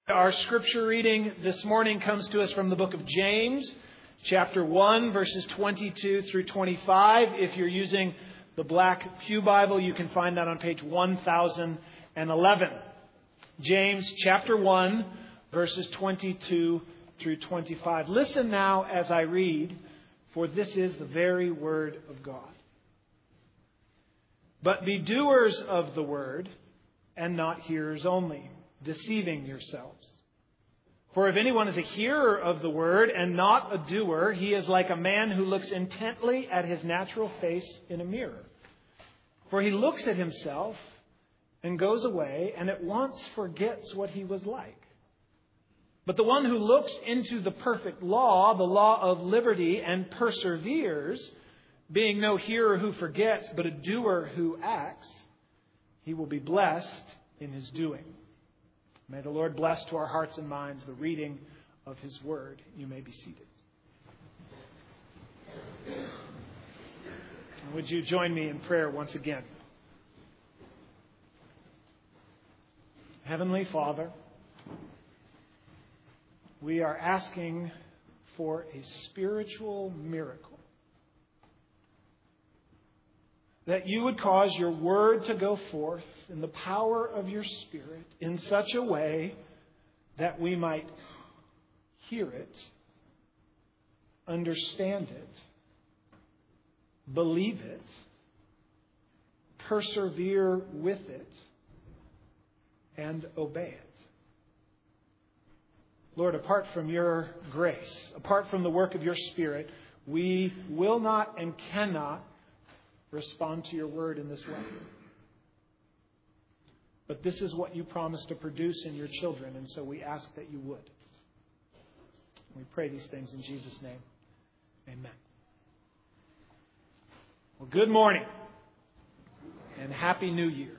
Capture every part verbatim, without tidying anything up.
Our scripture reading this morning comes to us from the book of James, chapter one, verses twenty-two through twenty-five. If you're using the Black Pew Bible, you can find that on page one thousand eleven. James, chapter one, verses twenty-two through twenty-five. Listen now as I read, for this is the very word of God. But be doers of the word, and not hearers only, deceiving yourselves. For if anyone is a hearer of the word and not a doer, he is like a man who looks intently at his natural face in a mirror. For he looks at himself and goes away and at once forgets what he was like. But the one who looks into the perfect law, the law of liberty, and perseveres, being no hearer who forgets, but a doer who acts, he will be blessed in his doing. May the Lord bless to our hearts and minds the reading of His Word. You may be seated. And would you join me in prayer once again? Heavenly Father, we are asking for a spiritual miracle. That you would cause your word to go forth in the power of your Spirit in such a way that we might hear it, understand it, believe it, persevere with it, and obey it. Lord, apart from your grace, apart from the work of your Spirit, we will not and cannot respond to your word in this way. But this is what you promised to produce in your children, and so we ask that you would. We pray these things in Jesus' name. Amen. Well, good morning and Happy New Year.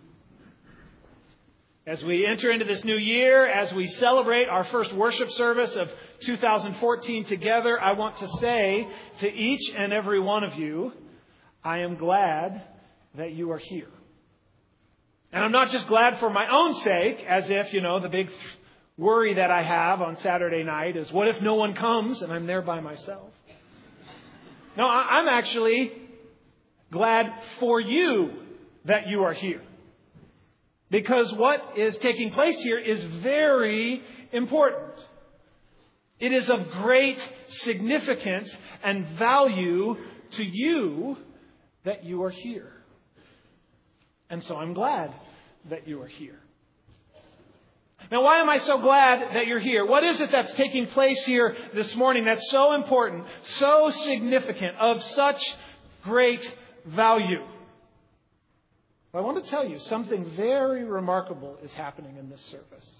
As we enter into this new year, as we celebrate our first worship service of two thousand fourteen together, I want to say to each and every one of you, I am glad that you are here. And I'm not just glad for my own sake, as if, you know, the big worry that I have on Saturday night is, what if no one comes and I'm there by myself? No, I'm actually glad for you that you are here. Because what is taking place here is very important. It is of great significance and value to you that you are here. And so I'm glad that you are here. Now, why am I so glad that you're here? What is it that's taking place here this morning that's so important, so significant, of such great value? Well, I want to tell you something very remarkable is happening in this service.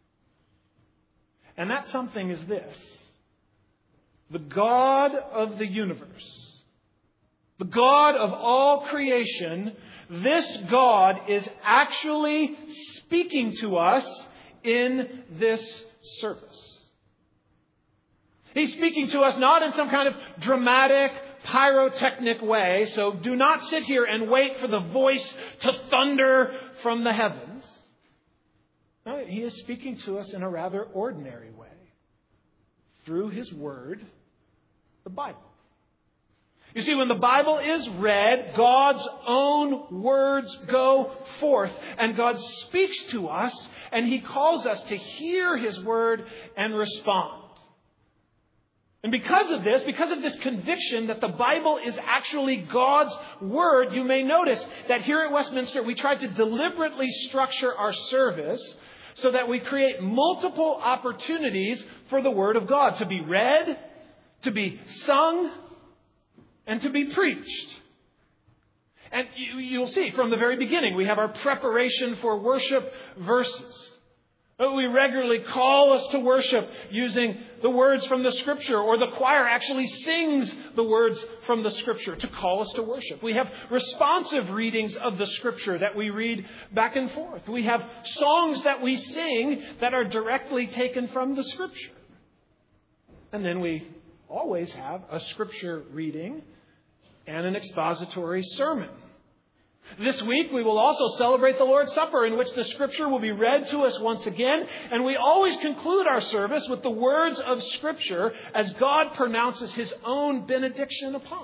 And that something is this. The God of the universe, the God of all creation, this God is actually speaking to us in this service. He's speaking to us not in some kind of dramatic, pyrotechnic way, so do not sit here and wait for the voice to thunder from the heavens. No, He is speaking to us in a rather ordinary way through His Word, the Bible. You see, when the Bible is read, God's own words go forth, and God speaks to us, and He calls us to hear His word and respond. And because of this, because of this conviction that the Bible is actually God's word, you may notice that here at Westminster, we try to deliberately structure our service so that we create multiple opportunities for the Word of God to be read, to be sung, and to be preached. And you, you'll see from the very beginning, we have our preparation for worship verses. We regularly call us to worship using the words from the Scripture, or the choir actually sings the words from the Scripture to call us to worship. We have responsive readings of the Scripture that we read back and forth. We have songs that we sing that are directly taken from the Scripture. And then we always have a Scripture reading and an expository sermon. This week we will also celebrate the Lord's Supper, in which the Scripture will be read to us once again. And we always conclude our service with the words of Scripture as God pronounces His own benediction upon us.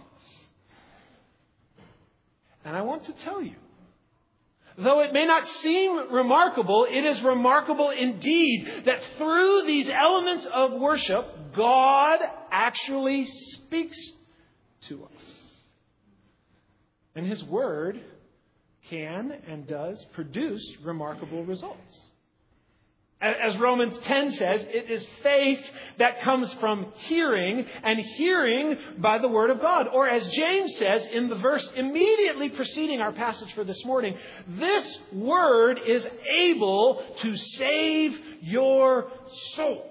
And I want to tell you, though it may not seem remarkable, it is remarkable indeed that through these elements of worship, God actually speaks to us. And His Word can and does produce remarkable results. As Romans ten says, it is faith that comes from hearing, and hearing by the Word of God. Or as James says in the verse immediately preceding our passage for this morning, this Word is able to save your soul.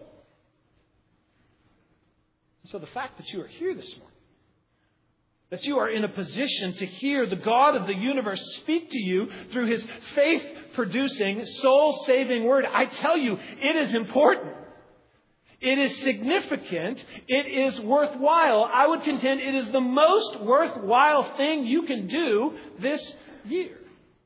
So the fact that you are here this morning, that you are in a position to hear the God of the universe speak to you through His faith-producing, soul-saving Word, I tell you, it is important. It is significant. It is worthwhile. I would contend it is the most worthwhile thing you can do this year.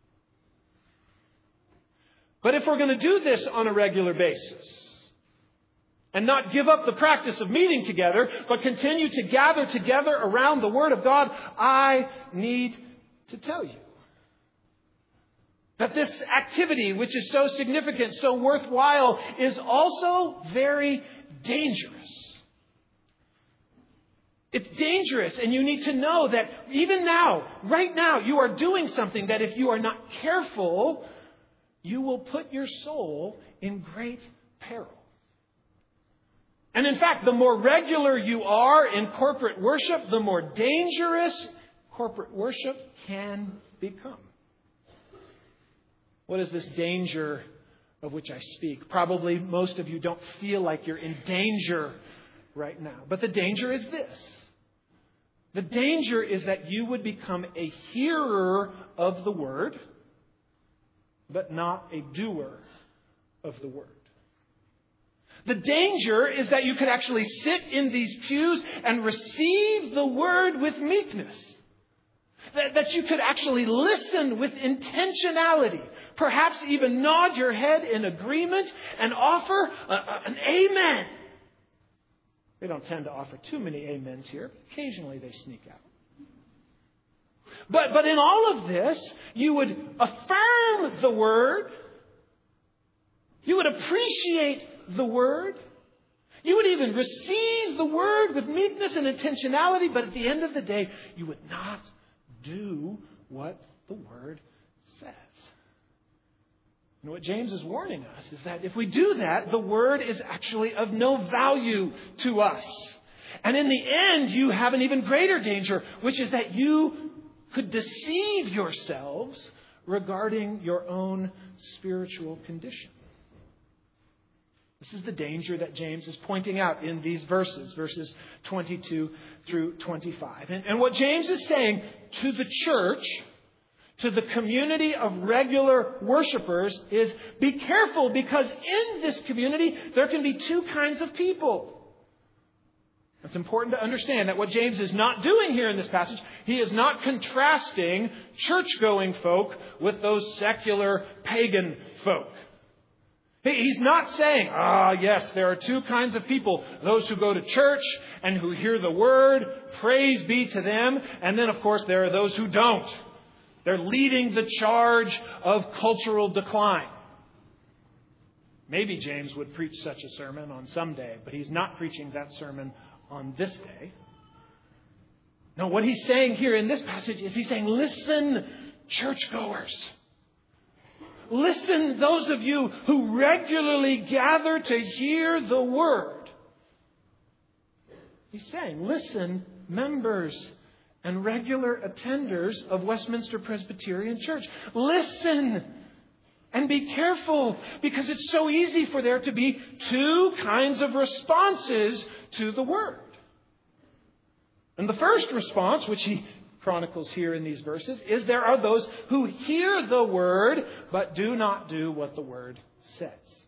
But if we're going to do this on a regular basis, and not give up the practice of meeting together, but continue to gather together around the Word of God, I need to tell you that this activity, which is so significant, so worthwhile, is also very dangerous. It's dangerous, and you need to know that even now, right now, you are doing something that if you are not careful, you will put your soul in great peril. And in fact, the more regular you are in corporate worship, the more dangerous corporate worship can become. What is this danger of which I speak? Probably most of you don't feel like you're in danger right now. But the danger is this. The danger is that you would become a hearer of the Word, but not a doer of the Word. The danger is that you could actually sit in these pews and receive the Word with meekness. That, that you could actually listen with intentionality. Perhaps even nod your head in agreement and offer a, a, an amen. They don't tend to offer too many amens here. Occasionally they sneak out. But, but in all of this, you would affirm the Word. You would appreciate the Word. You would even receive the Word with meekness and intentionality, but at the end of the day, you would not do what the Word says. And what James is warning us is that if we do that, the Word is actually of no value to us. And in the end, you have an even greater danger, which is that you could deceive yourselves regarding your own spiritual condition. This is the danger that James is pointing out in these verses, verses twenty-two through twenty-five. And, and what James is saying to the church, to the community of regular worshipers, is be careful, because in this community there can be two kinds of people. It's important to understand that what James is not doing here in this passage, he is not contrasting church-going folk with those secular pagan folk. He's not saying, ah, yes, there are two kinds of people. Those who go to church and who hear the Word, praise be to them. And then, of course, there are those who don't. They're leading the charge of cultural decline. Maybe James would preach such a sermon on some day, but he's not preaching that sermon on this day. No, what he's saying here in this passage is he's saying, listen, churchgoers. Listen, those of you who regularly gather to hear the Word. He's saying, listen, members and regular attenders of Westminster Presbyterian Church. Listen and be careful, because it's so easy for there to be two kinds of responses to the Word. And the first response, which he chronicles here in these verses, is there are those who hear the Word but do not do what the Word says.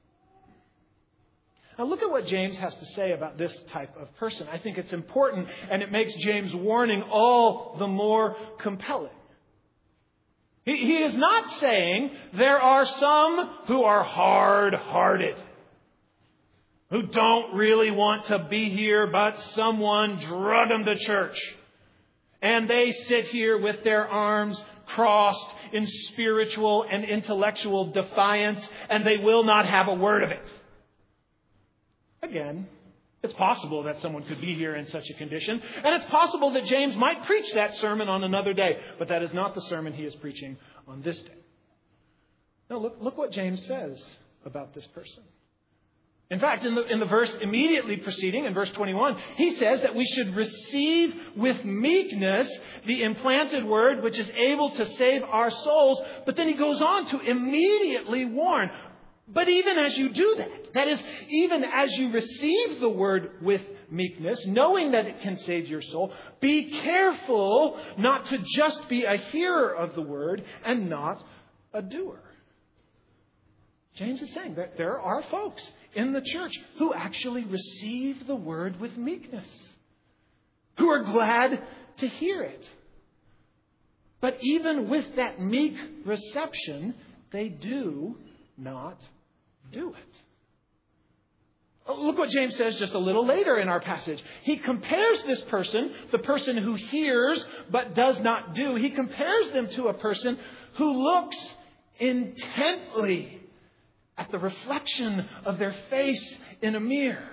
Now look at what James has to say about this type of person. I think it's important, and it makes James' warning all the more compelling. He, he is not saying there are some who are hard-hearted, who don't really want to be here, but someone drug them to church. And they sit here with their arms crossed in spiritual and intellectual defiance, and they will not have a word of it. Again, it's possible that someone could be here in such a condition, and it's possible that James might preach that sermon on another day, but that is not the sermon he is preaching on this day. Now look, look what James says about this person. In fact, in the, in the verse immediately preceding, in verse twenty-one, he says that we should receive with meekness the implanted word which is able to save our souls. But then he goes on to immediately warn. But even as you do that, that is, even as you receive the word with meekness, knowing that it can save your soul, be careful not to just be a hearer of the word and not a doer. James is saying that there are folks in the church who actually receive the word with meekness, who are glad to hear it. But even with that meek reception, they do not do it. Look what James says just a little later in our passage. He compares this person, the person who hears but does not do, he compares them to a person who looks intently at the reflection of their face in a mirror.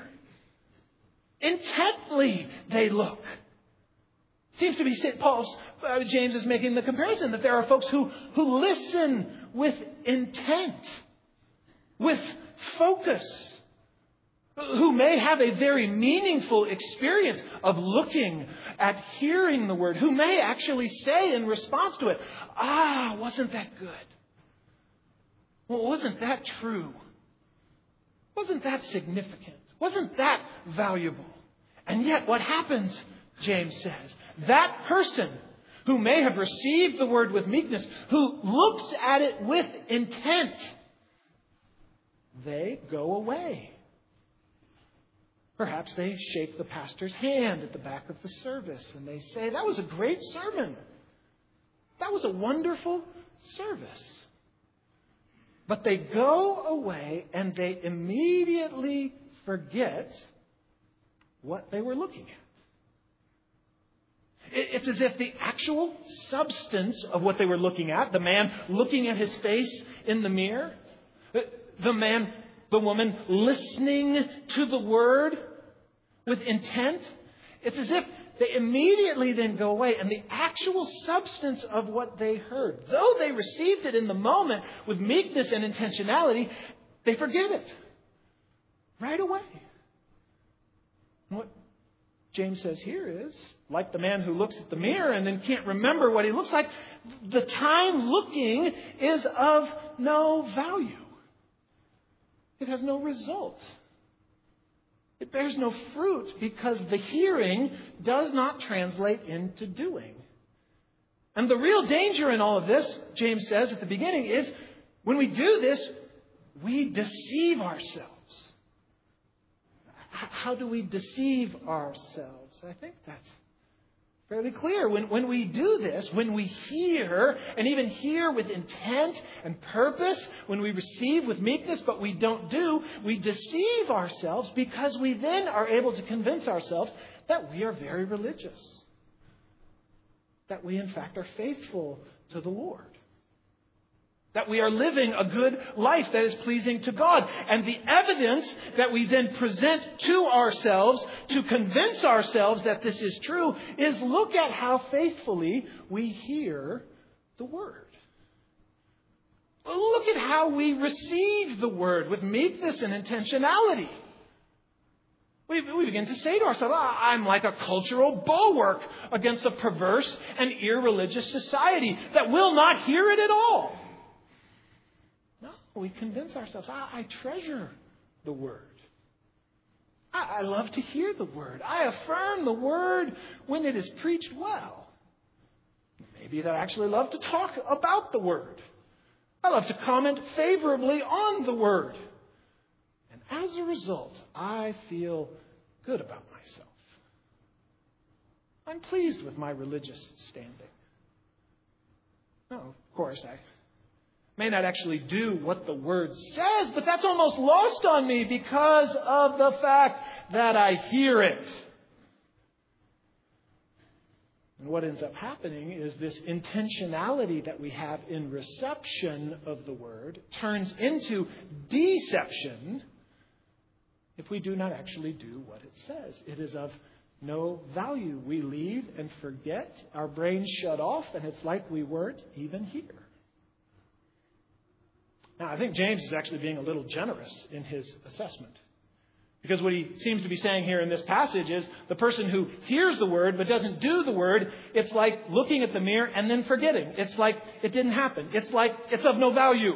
Intently they look. Seems to be Paul's, uh, James is making the comparison that there are folks who, who listen with intent, with focus, who may have a very meaningful experience of looking at hearing the word, who may actually say in response to it, ah, wasn't that good? Well, wasn't that true? Wasn't that significant? Wasn't that valuable? And yet what happens, James says, that person who may have received the word with meekness, who looks at it with intent, they go away. Perhaps they shake the pastor's hand at the back of the service and they say, that was a great sermon. That was a wonderful service. But they go away and they immediately forget what they were looking at. It's as if the actual substance of what they were looking at, the man looking at his face in the mirror, the man, the woman listening to the word with intent, it's as if they immediately then go away and the actual substance of what they heard, though they received it in the moment with meekness and intentionality, they forget it right away. What James says here is, like the man who looks at the mirror and then can't remember what he looks like, the time looking is of no value. It has no result. It bears no fruit because the hearing does not translate into doing. And the real danger in all of this, James says at the beginning, is when we do this, we deceive ourselves. How do we deceive ourselves? I think that's fairly clear. When, when we do this, when we hear, and even hear with intent and purpose, when we receive with meekness, but we don't do, we deceive ourselves because we then are able to convince ourselves that we are very religious. That we, in fact, are faithful to the Lord. That we are living a good life that is pleasing to God. And the evidence that we then present to ourselves to convince ourselves that this is true is look at how faithfully we hear the word. Look at how we receive the word with meekness and intentionality. We, we begin to say to ourselves, I'm like a cultural bulwark against a perverse and irreligious society that will not hear it at all. We convince ourselves, I, I treasure the word. I, I love to hear the word. I affirm the word when it is preached well. Maybe I actually love to talk about the word. I love to comment favorably on the word. And as a result, I feel good about myself. I'm pleased with my religious standing. No, of course, I may not actually do what the Word says, but that's almost lost on me because of the fact that I hear it. And what ends up happening is this intentionality that we have in reception of the Word turns into deception if we do not actually do what it says. It is of no value. We leave and forget. Our brains shut off, and it's like we weren't even here. Now, I think James is actually being a little generous in his assessment. Because what he seems to be saying here in this passage is the person who hears the Word but doesn't do the Word, it's like looking at the mirror and then forgetting. It's like it didn't happen. It's like it's of no value.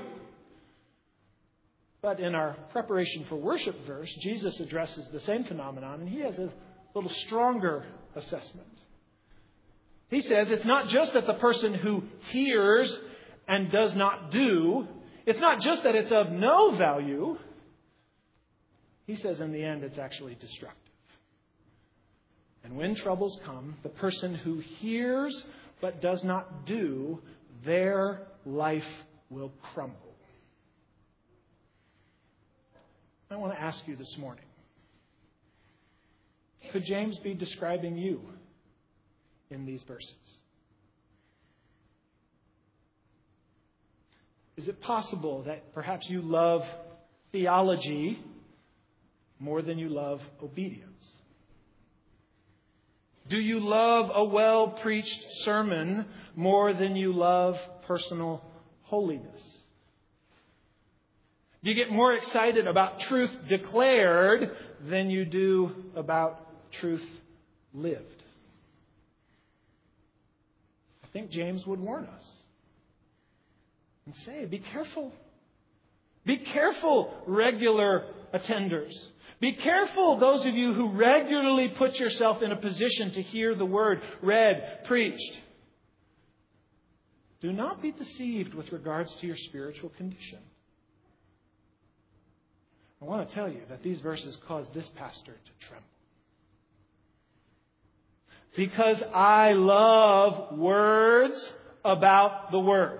But in our preparation for worship verse, Jesus addresses the same phenomenon, and he has a little stronger assessment. He says it's not just that the person who hears and does not do, it's not just that it's of no value. He says in the end it's actually destructive. And when troubles come, the person who hears but does not do, their life will crumble. I want to ask you this morning, could James be describing you in these verses? Is it possible that perhaps you love theology more than you love obedience? Do you love a well-preached sermon more than you love personal holiness? Do you get more excited about truth declared than you do about truth lived? I think James would warn us and say, be careful. Be careful, regular attenders. Be careful, those of you who regularly put yourself in a position to hear the Word read, preached. Do not be deceived with regards to your spiritual condition. I want to tell you that these verses cause this pastor to tremble. Because I love words about the Word.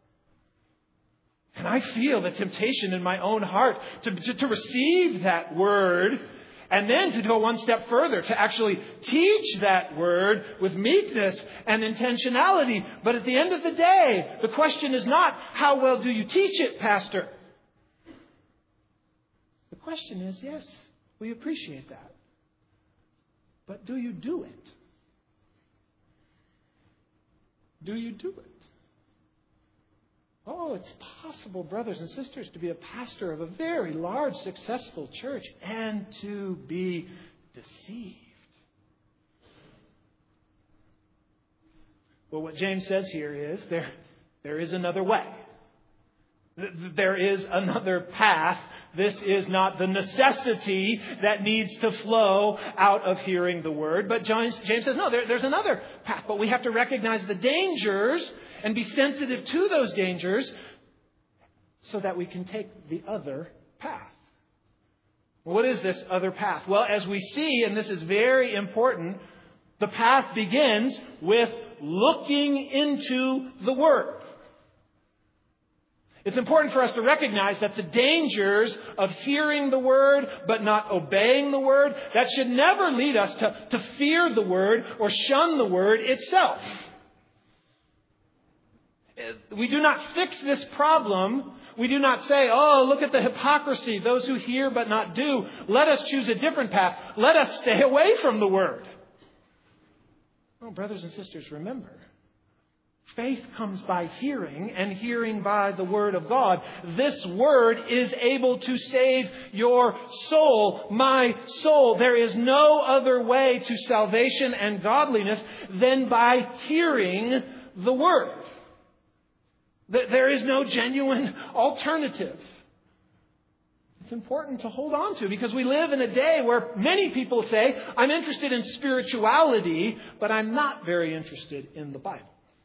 And I feel the temptation in my own heart to, to, to receive that Word and then to go one step further, to actually teach that Word with meekness and intentionality. But at the end of the day, the question is not, how well do you teach it, Pastor? The question is, yes, we appreciate that. But do you do it? Do you do it? Oh, it's possible, brothers and sisters, to be a pastor of a very large, successful church and to be deceived. Well, what James says here is there, there is another way. There is another path. This is not the necessity that needs to flow out of hearing the Word. But James, James says, no, there, there's another path. But we have to recognize the dangers and be sensitive to those dangers so that we can take the other path. What is this other path? Well, as we see, and this is very important, the path begins with looking into the Word. It's important for us to recognize that the dangers of hearing the Word but not obeying the Word, that should never lead us to, to fear the Word or shun the Word itself. We do not fix this problem. We do not say, oh, look at the hypocrisy, those who hear but not do. Let us choose a different path. Let us stay away from the Word. Oh, brothers and sisters, remember, faith comes by hearing, and hearing by the Word of God. This Word is able to save your soul, my soul. There is no other way to salvation and godliness than by hearing the Word. There is no genuine alternative. It's important to hold on to because we live in a day where many people say, I'm interested in spirituality, but I'm not very interested in the Bible.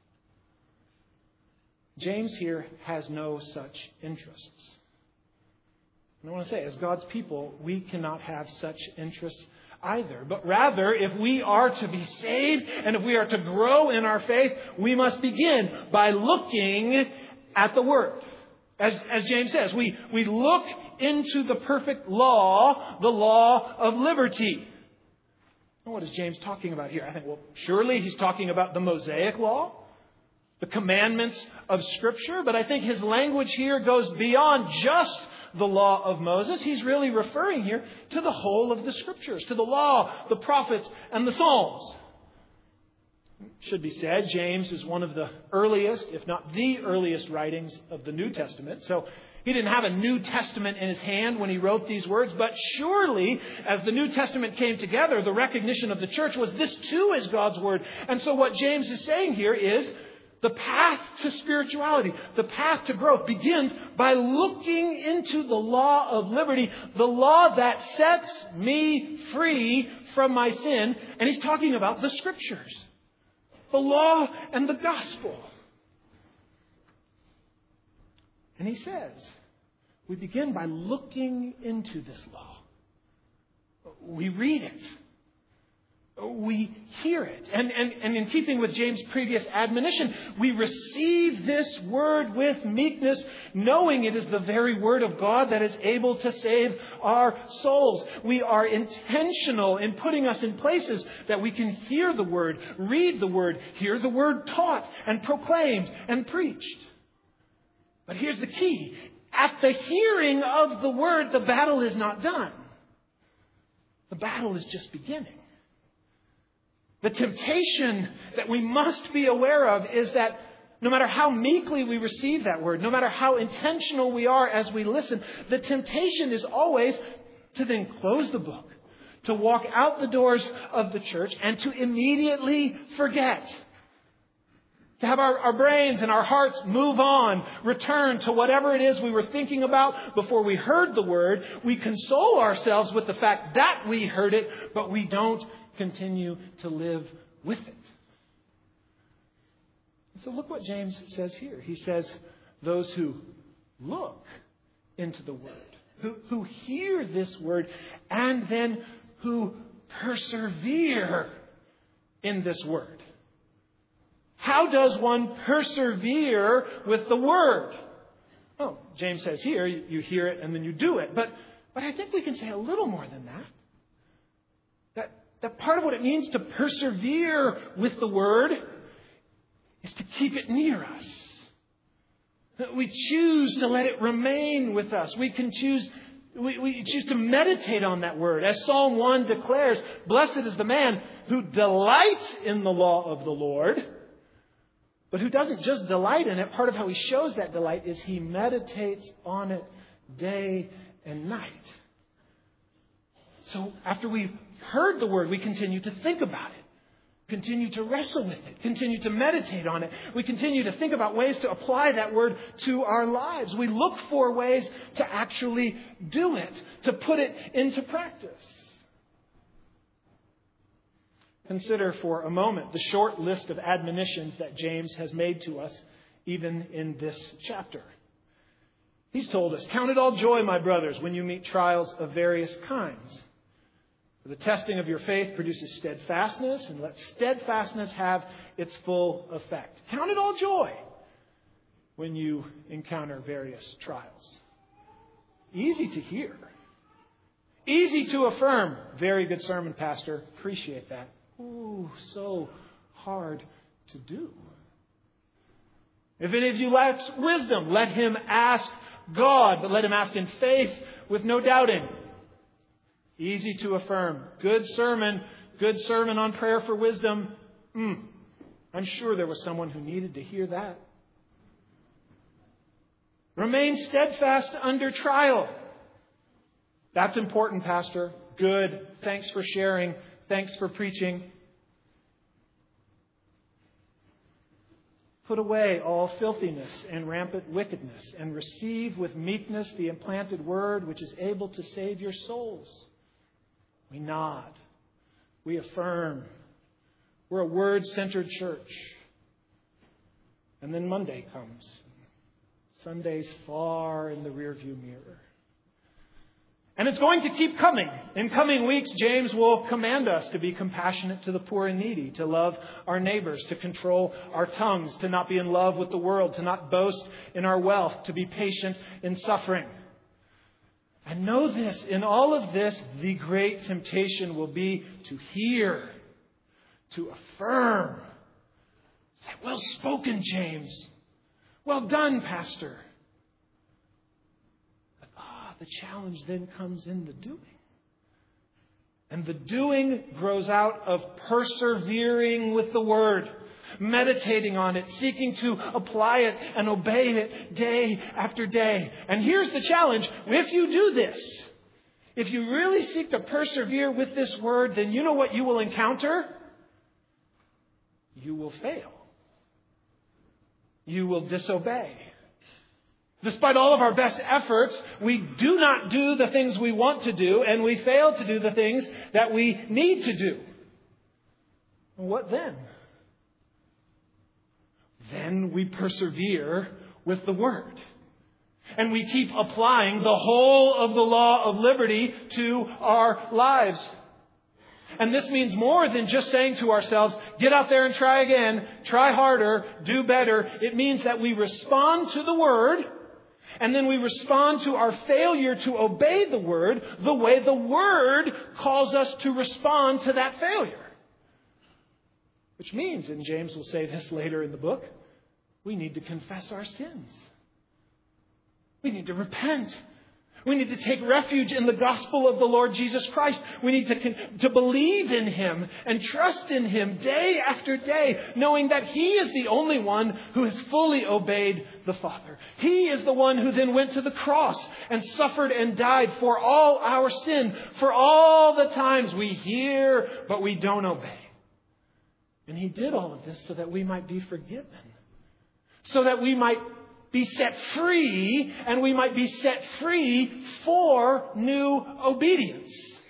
James here has no such interests. And I want to say, as God's people, we cannot have such interests either. But rather, if we are to be saved and if we are to grow in our faith, we must begin by looking at the Word. As, as James says, we, we look into the perfect law, the law of liberty. What is James talking about here? I think, well, surely he's talking about the Mosaic law, the commandments of Scripture. But I think his language here goes beyond just the law of Moses. He's really referring here to the whole of the Scriptures, to the law, the prophets, and the Psalms. It should be said, James is one of the earliest, if not the earliest writings of the New Testament. So he didn't have a New Testament in his hand when he wrote these words. But surely, as the New Testament came together, the recognition of the church was this too is God's Word. And so what James is saying here is the path to spirituality, the path to growth begins by looking into the law of liberty, the law that sets me free from my sin. And he's talking about the Scriptures, the law and the gospel. And he says, we begin by looking into this law. We read it. We hear it. And, and, and in keeping with James' previous admonition, we receive this word with meekness, knowing it is the very word of God that is able to save our souls. We are intentional in putting us in places that we can hear the word, read the word, hear the word taught and proclaimed and preached. But here's the key. At the hearing of the word, the battle is not done. The battle is just beginning. The temptation that we must be aware of is that no matter how meekly we receive that word, no matter how intentional we are as we listen, the temptation is always to then close the book, to walk out the doors of the church and to immediately forget. To have our, our brains and our hearts move on, return to whatever it is we were thinking about before we heard the word. We console ourselves with the fact that we heard it, but we don't continue to live with it. And so look what James says here. He says, those who look into the word, who, who hear this word, and then who persevere in this word. How does one persevere with the word? Oh, James says here, you hear it and then you do it. But, but I think we can say a little more than that. That, that part of what it means to persevere with the word is to keep it near us. That we choose to let it remain with us. We can choose, we, we choose to meditate on that word. As Psalm one declares, blessed is the man who delights in the law of the Lord. But who doesn't just delight in it. Part of how he shows that delight is he meditates on it day and night. So after we've heard the word, we continue to think about it. Continue to wrestle with it. Continue to meditate on it. We continue to think about ways to apply that word to our lives. We look for ways to actually do it, to put it into practice. Consider for a moment the short list of admonitions that James has made to us, even in this chapter. He's told us, count it all joy, my brothers, when you meet trials of various kinds. For the testing of your faith produces steadfastness, and let steadfastness have its full effect. Count it all joy when you encounter various trials. Easy to hear. Easy to affirm. Very good sermon, Pastor. Appreciate that. Ooh, so hard to do. If any of you lacks wisdom, let him ask God, but let him ask in faith with no doubting. Easy to affirm. Good sermon. Good sermon on prayer for wisdom. Mm, I'm sure there was someone who needed to hear that. Remain steadfast under trial. That's important, Pastor. Good. Thanks for sharing. Thanks for preaching. Put away all filthiness and rampant wickedness, and receive with meekness the implanted word which is able to save your souls. We nod. We affirm. We're a word-centered church. And then Monday comes. Sunday's far in the rearview mirror. And it's going to keep coming. In coming weeks, James will command us to be compassionate to the poor and needy, to love our neighbors, to control our tongues, to not be in love with the world, to not boast in our wealth, to be patient in suffering. And know this, in all of this, the great temptation will be to hear, to affirm. Say, well spoken, James. Well done, Pastor. The challenge then comes in the doing. And the doing grows out of persevering with the Word, meditating on it, seeking to apply it and obey it day after day. And here's the challenge. If you do this, if you really seek to persevere with this Word, then you know what you will encounter? You will fail. You will disobey. Despite all of our best efforts, we do not do the things we want to do, and we fail to do the things that we need to do. What then? Then we persevere with the Word. And we keep applying the whole of the law of liberty to our lives. And this means more than just saying to ourselves, get out there and try again, try harder, do better. It means that we respond to the Word. And then we respond to our failure to obey the Word the way the Word calls us to respond to that failure. Which means, and James will say this later in the book, we need to confess our sins. We need to repent. We need to take refuge in the gospel of the Lord Jesus Christ. We need to, to believe in Him and trust in Him day after day, knowing that He is the only one who has fully obeyed the Father. He is the one who then went to the cross and suffered and died for all our sin, for all the times we hear but we don't obey. And He did all of this so that we might be forgiven, so that we might be set free, and we might be set free for new obedience.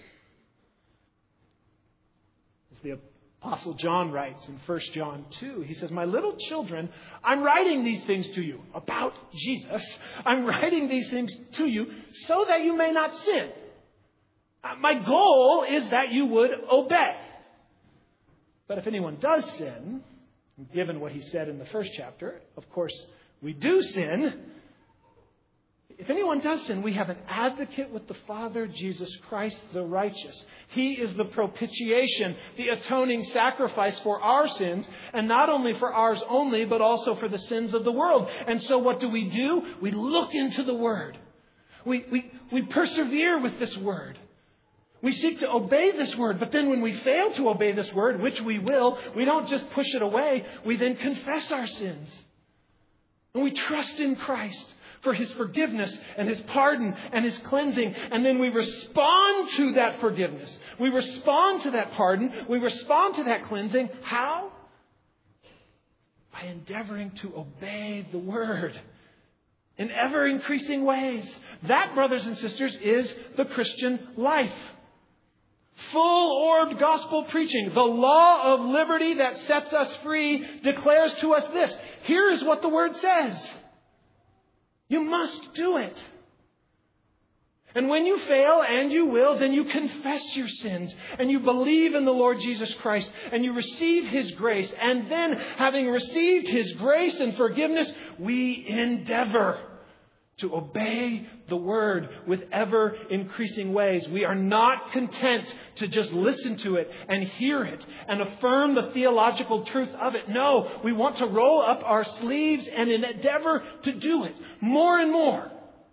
As the Apostle John writes in First John two, he says, my little children, I'm writing these things to you about Jesus. I'm writing these things to you so that you may not sin. My goal is that you would obey. But if anyone does sin, given what he said in the first chapter, of course, we do sin. If anyone does sin, we have an advocate with the Father, Jesus Christ, the righteous. He is the propitiation, the atoning sacrifice for our sins, and not only for ours only, but also for the sins of the world. And so what do we do? We look into the Word. We, we, we persevere with this Word. We seek to obey this Word, but then when we fail to obey this Word, which we will, we don't just push it away. We then confess our sins. And we trust in Christ for His forgiveness and His pardon and His cleansing. And then we respond to that forgiveness. We respond to that pardon. We respond to that cleansing. How? By endeavoring to obey the Word in ever increasing ways. That, brothers and sisters, is the Christian life. Full-orbed gospel preaching, the law of liberty that sets us free, declares to us this. Here is what the Word says. You must do it. And when you fail, and you will, then you confess your sins and you believe in the Lord Jesus Christ and you receive His grace. And then, having received His grace and forgiveness, we endeavor to obey the Word with ever increasing ways. We are not content to just listen to it and hear it and affirm the theological truth of it. No, we want to roll up our sleeves and endeavor to do it more and more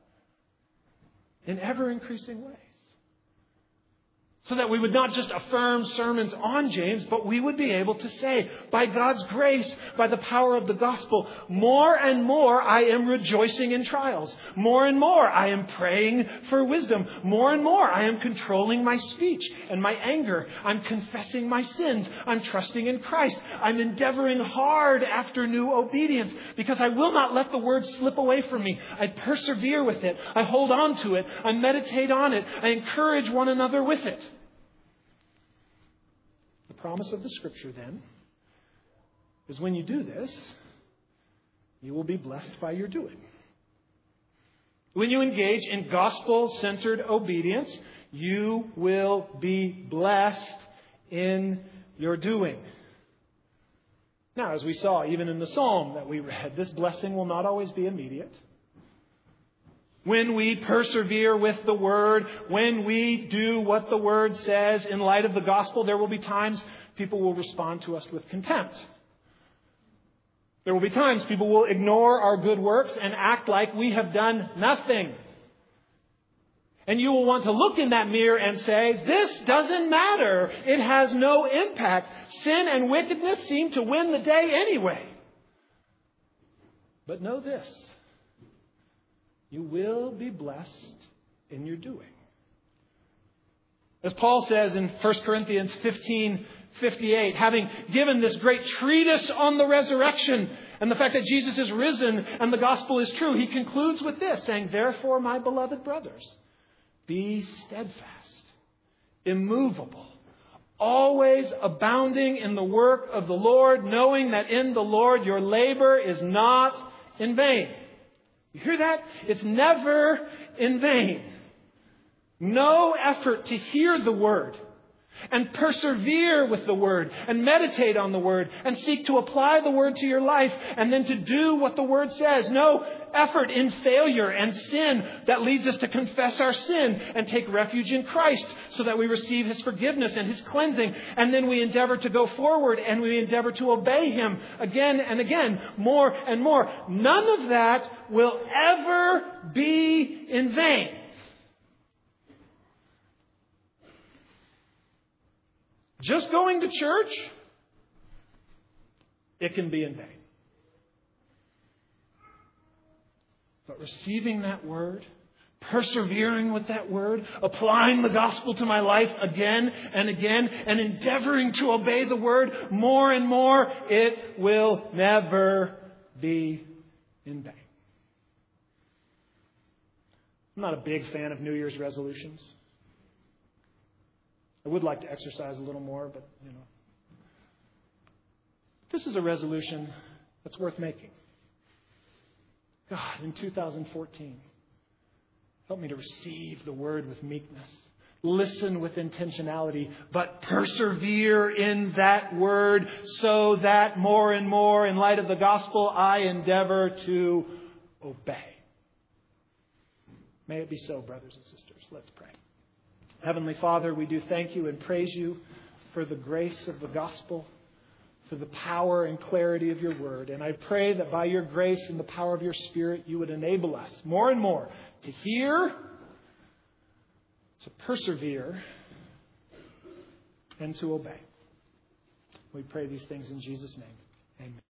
in ever increasing ways. So that we would not just affirm sermons on James, but we would be able to say, by God's grace, by the power of the gospel, more and more I am rejoicing in trials. More and more I am praying for wisdom. More and more I am controlling my speech and my anger. I'm confessing my sins. I'm trusting in Christ. I'm endeavoring hard after new obedience because I will not let the Word slip away from me. I persevere with it. I hold on to it. I meditate on it. I encourage one another with it. The promise of the Scripture, then, is when you do this, you will be blessed by your doing. When you engage in gospel-centered obedience, you will be blessed in your doing. Now, as we saw even in the psalm that we read, this blessing will not always be immediate. When we persevere with the Word, when we do what the Word says in light of the gospel, there will be times people will respond to us with contempt. There will be times people will ignore our good works and act like we have done nothing. And you will want to look in that mirror and say, this doesn't matter. It has no impact. Sin and wickedness seem to win the day anyway. But know this. You will be blessed in your doing. As Paul says in First Corinthians fifteen fifty-eight, having given this great treatise on the resurrection and the fact that Jesus is risen and the gospel is true, he concludes with this, saying, therefore, my beloved brothers, be steadfast, immovable, always abounding in the work of the Lord, knowing that in the Lord your labor is not in vain. You hear that? It's never in vain. No effort to hear the Word and persevere with the Word and meditate on the Word and seek to apply the Word to your life and then to do what the Word says. No effort in failure and sin that leads us to confess our sin and take refuge in Christ so that we receive His forgiveness and His cleansing. And then we endeavor to go forward and we endeavor to obey Him again and again, more and more. None of that will ever be in vain. Just going to church, it can be in vain. But receiving that Word, persevering with that Word, applying the gospel to my life again and again, and endeavoring to obey the Word more and more, it will never be in vain. I'm not a big fan of New Year's resolutions. I would like to exercise a little more, but, you know. This is a resolution that's worth making. God, in two thousand fourteen, help me to receive the Word with meekness. Listen with intentionality, but persevere in that Word so that more and more, in light of the gospel, I endeavor to obey. May it be so, brothers and sisters. Let's pray. Heavenly Father, we do thank you and praise you for the grace of the gospel, for the power and clarity of your word. And I pray that by your grace and the power of your Spirit, you would enable us more and more to hear, to persevere, and to obey. We pray these things in Jesus' name. Amen.